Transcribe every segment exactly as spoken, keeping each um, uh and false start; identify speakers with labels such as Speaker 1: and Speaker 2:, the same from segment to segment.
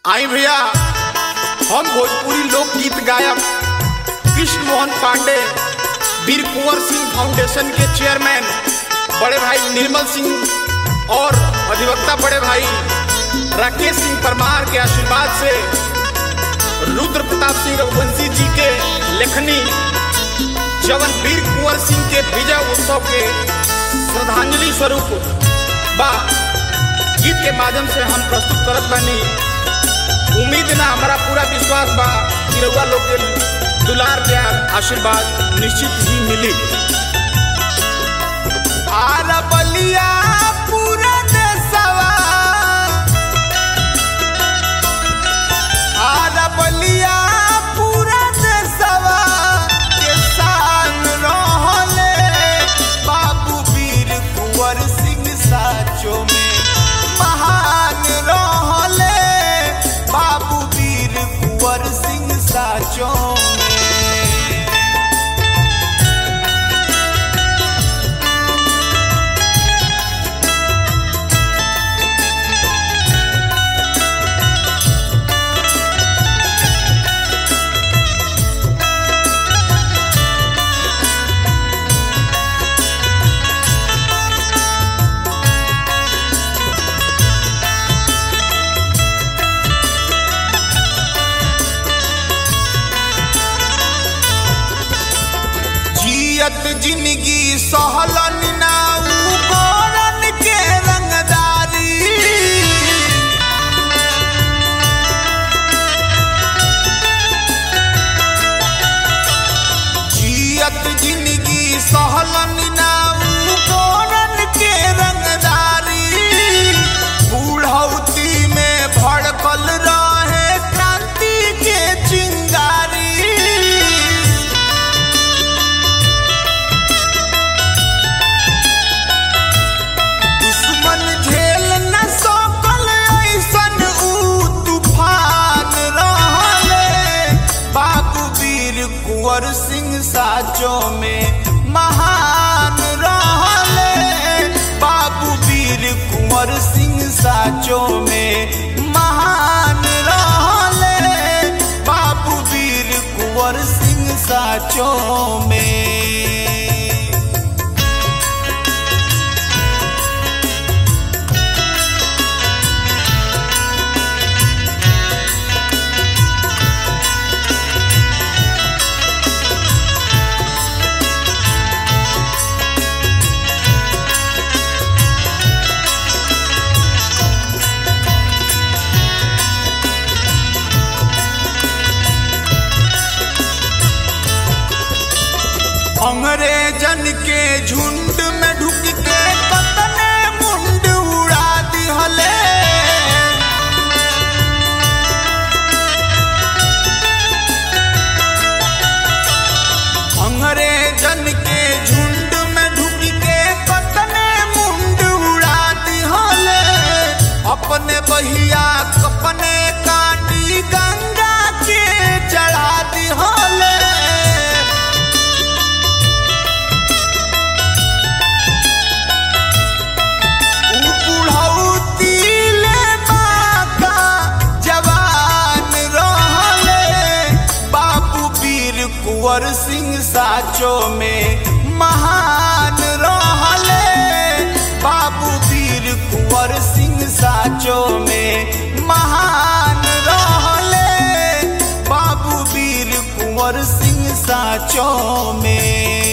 Speaker 1: आई भैया, हम भोजपुरी लोकगीत गायक कृष्ण मोहन पांडे वीर कुंवर सिंह फाउंडेशन के चेयरमैन बड़े भाई निर्मल सिंह और अधिवक्ता बड़े भाई राकेश सिंह परमार के आशीर्वाद से रुद्र प्रताप सिंह रघुवंशी जी के लेखनी जवन वीर कुंवर सिंह के विजय उत्सव के श्रद्धांजलि स्वरूप बा गीत के माध्यम से हम प्रस्तुत करत बानी। उम्मीद ना हमारा पूरा विश्वास बा कि रउआ लोग के दुलार प्यार आशीर्वाद निश्चित ही मिली। आरा बलिया पूरा देशवा, आरा बलिया पूरा देशवा के शान रहले बाबू वीर कुंवर सिंह साचो में महान रहले बाबू वीर कुंवर सिंह साचो में। जिंदगी सहलन नाऊ गोरन के रंगदारी, जियत जिंदगी सहलन नाऊ गोरन के रंगदारी, बूढ़ौती में भड़कल रहे क्रांति के चिंगारी। कुंवर सिंह साचो में महान रहले बाबू वीर कुंवर सिंह साचो में महान रहले बाबू वीर कुंवर सिंह साचो में। अंग्रेजन के झुंड में ढुक के कतने मुंड उड़ा दिहले, अंग्रेजन के झुंड में ढुक के कतने मुंड उड़ा दिहले, अपने बहिया कपने काटी गंगा के चढ़ा दिहले। कुंवर सिंह साचो में महान रहले बाबू वीर कुंवर सिंह साचो में महान रहले बाबू वीर कुंवर सिंह साचो में।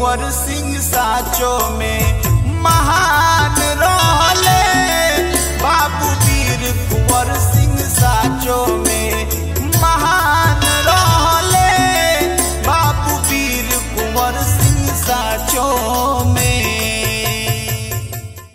Speaker 2: कुंवर सिंह साचो में महान रहे।